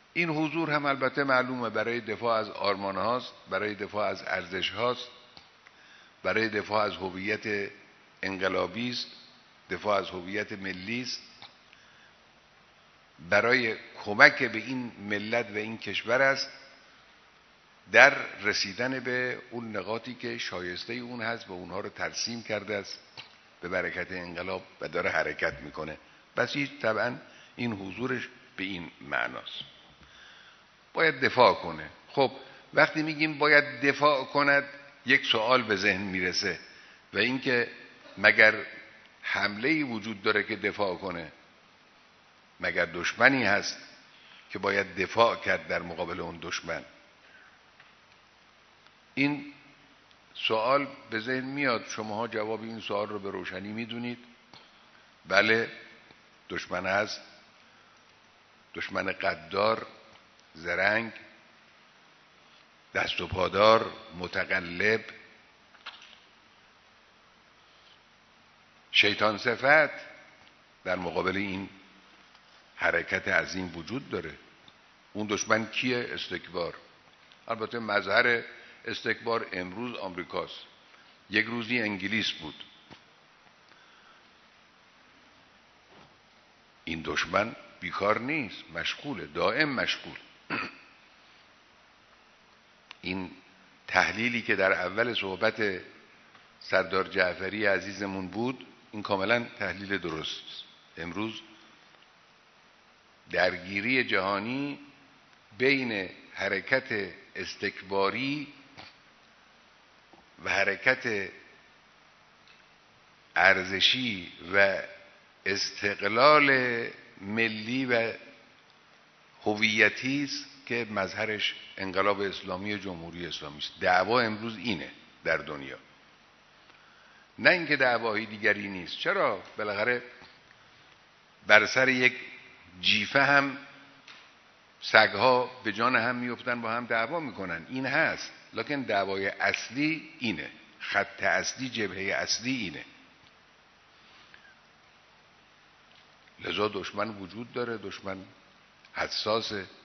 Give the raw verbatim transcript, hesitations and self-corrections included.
این حضور هم البته معلومه برای دفاع از آرمان هاست، برای دفاع از ارزش هاست، برای دفاع از هویت انقلابی است، دفاع از هویت ملی است، برای کمک به این ملت و این کشور است در رسیدن به اون نقاطی که شایسته اون هست و اونها رو ترسیم کرده است به برکت انقلاب و داره حرکت میکنه. بسیج طبعا این حضورش به این معناست. باید دفاع کنه. خب وقتی میگیم باید دفاع کند، یک سوال به ذهن میرسه و اینکه مگر حمله‌ای وجود داره که دفاع کنه؟ مگر دشمنی هست که باید دفاع کرد در مقابل اون دشمن؟ این سوال به ذهن میاد. شماها جواب این سوال رو به روشنی میدونید. بله، دشمن هست، دشمن قدار، زرنگ، دست و پادار، متقلب، شیطان صفت در مقابل این حرکت عظیم وجود داره. اون دشمن کیه؟ استکبار. البته مظهر استکبار امروز آمریکاست، یک روزی انگلیس بود. این دشمن بیکار نیست، مشغوله، دائم مشغول. این تحلیلی که در اول صحبت سردار جعفری عزیزمون بود، این کاملا تحلیل درست است. امروز درگیری جهانی بین حرکت استکباری و حرکت ارزشی و استقلال ملی و هویتی است که مظهرش انقلاب اسلامی و جمهوری اسلامی است. دعوا امروز اینه در دنیا، نه اینکه دعوای دیگری نیست. چرا؟ بالاخره بر سر یک جیفه هم سگها به جان هم میافتن، با هم دعوا میکنن، این هست. لکن دعوای اصلی اینه، خط اصلی، جبهه اصلی اینه. لذا دشمن وجود داره، دشمن حساسه،